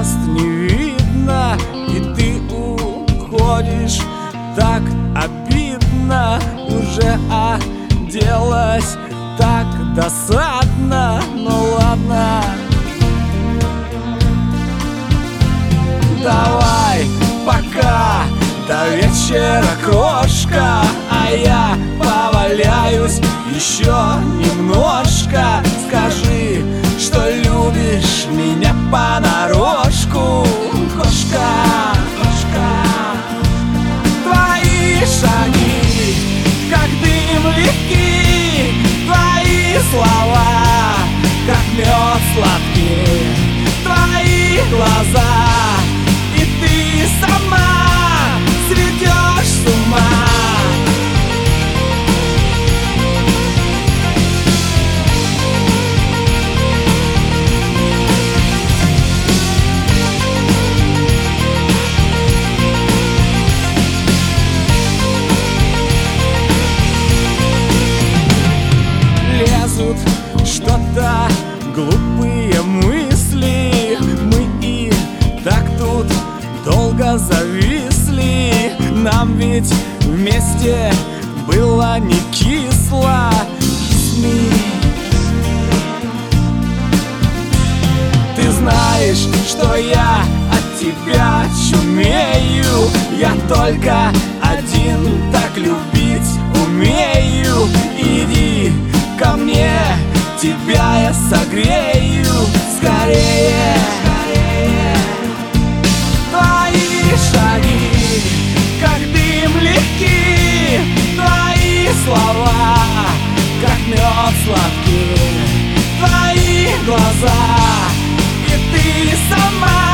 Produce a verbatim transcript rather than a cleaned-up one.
звезд не видно, и ты уходишь. Так обидно, уже оделась, так досадно, ну ладно. Давай пока, до вечера, крошка, а я поваляюсь еще немножко. Скажи, что любишь меня понарошку, кошка, кошка. Твои шаги, как дым легкий, твои слова, как мед сладкий, твои глаза, и ты сама сведешь с ума. Лезут что-то глупые мысли, мы и так тут долго зависли. Нам ведь вместе было не кисло. Смей. Ты знаешь, что я от тебя чумею, я только один так любить умею. Иди ко мне, тебя я согрею скорее, скорее. Твои шаги, как дым легкий, твои слова, как мед сладкий, твои глаза, и ты сама